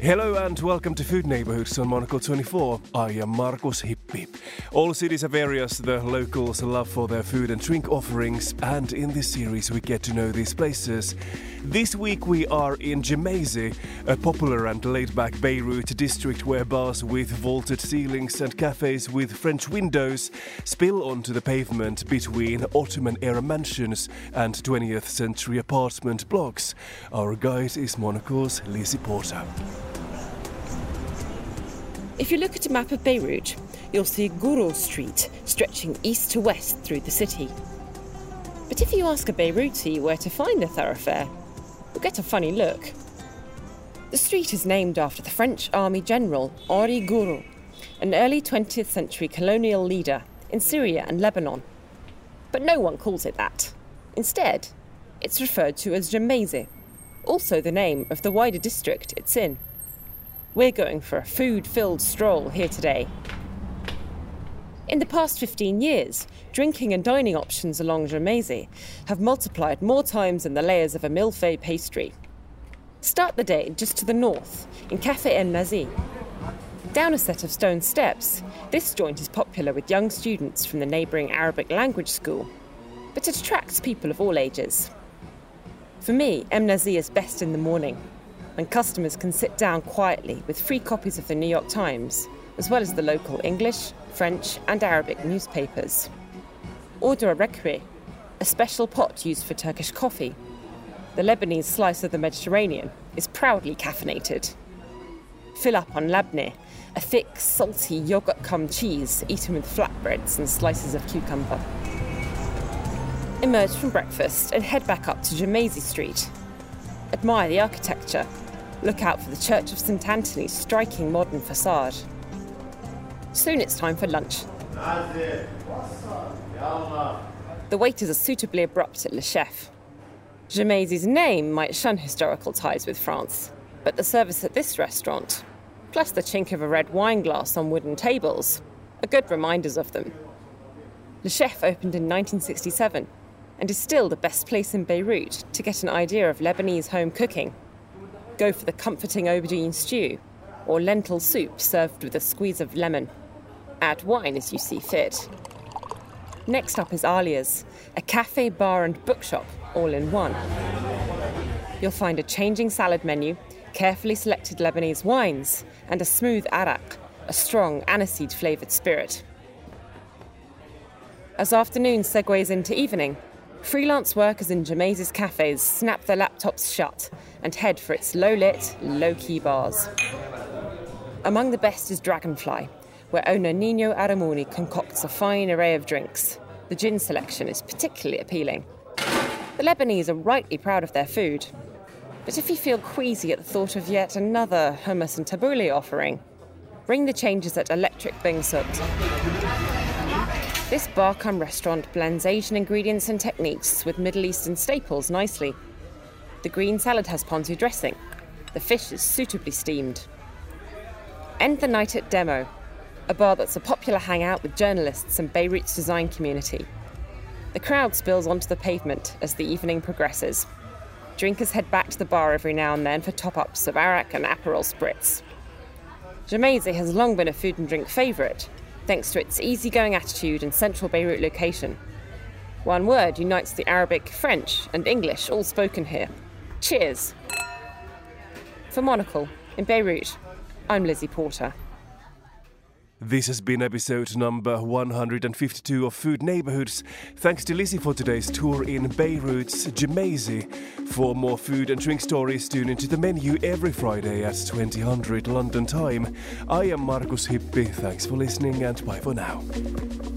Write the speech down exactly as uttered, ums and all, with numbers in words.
Hello and welcome to Food Neighborhoods on Monocle twenty-four. I am Markus Hippi. All cities have areas the locals love for their food and drink offerings, and in this series we get to know these places. This week we are in Gemmayzeh, a popular and laid-back Beirut district where bars with vaulted ceilings and cafes with French windows spill onto the pavement between Ottoman-era mansions and twentieth century apartment blocks. Our guide is Monocle's Lizzie Porter. If you look at a map of Beirut, you'll see Gourou Street stretching east to west through the city. But if you ask a Beiruti where to find the thoroughfare, you'll get a funny look. The street is named after the French Army General Henri Gourou, an early twentieth century colonial leader in Syria and Lebanon. But no one calls it that. Instead, it's referred to as Gemmayzeh, also the name of the wider district it's in. We're going for a food-filled stroll here today. In the past fifteen years, drinking and dining options along Gemmayzeh have multiplied more times than the layers of a milfeit pastry. Start the day just to the north, in Café El Nazi. Down a set of stone steps, this joint is popular with young students from the neighbouring Arabic language school, but it attracts people of all ages. For me, El Nazi is best in the morning, when customers can sit down quietly with free copies of the New York Times, as well as the local English, French and Arabic newspapers. Order a rekwe, a special pot used for Turkish coffee. The Lebanese slice of the Mediterranean is proudly caffeinated. Fill up on labneh, a thick, salty yogurt-cum cheese eaten with flatbreads and slices of cucumber. Emerge from breakfast and head back up to Gemmayzeh Street. Admire the architecture. Look out for the Church of Saint Anthony's striking modern facade. Soon it's time for lunch. The waiters are suitably abrupt at Le Chef. Gemmayzeh's name might shun historical ties with France, but the service at this restaurant, plus the chink of a red wine glass on wooden tables, are good reminders of them. Le Chef opened in nineteen sixty-seven and is still the best place in Beirut to get an idea of Lebanese home cooking. Go for the comforting aubergine stew or lentil soup served with a squeeze of lemon. Add wine as you see fit. Next up is Alia's, a cafe, bar and bookshop all in one. You'll find a changing salad menu, carefully selected Lebanese wines and a smooth arak, a strong aniseed-flavoured spirit. As afternoon segues into evening, freelance workers in Gemmayzeh's cafes snap their laptops shut and head for its low-lit, low-key bars. Among the best is Dragonfly, where owner Nino Aramuni concocts a fine array of drinks. The gin selection is particularly appealing. The Lebanese are rightly proud of their food. But if you feel queasy at the thought of yet another hummus and tabbouleh offering, bring the changes at Electric Bing Sut. This bar-cum restaurant blends Asian ingredients and techniques with Middle Eastern staples nicely. The green salad has ponzu dressing. The fish is suitably steamed. End the night at Demo, a bar that's a popular hangout with journalists and Beirut's design community. The crowd spills onto the pavement as the evening progresses. Drinkers head back to the bar every now and then for top-ups of arak and Aperol spritz. Gemmayzeh has long been a food and drink favourite, thanks to its easygoing attitude and central Beirut location. One word unites the Arabic, French and English all spoken here. Cheers! For Monocle, in Beirut, I'm Lizzie Porter. This has been episode number one hundred fifty-two of Food Neighborhoods. Thanks to Lizzie for today's tour in Beirut's Gemmayzeh. For more food and drink stories, tune into the menu every Friday at twenty hundred London time. I am Markus Hippi. Thanks for listening and bye for now.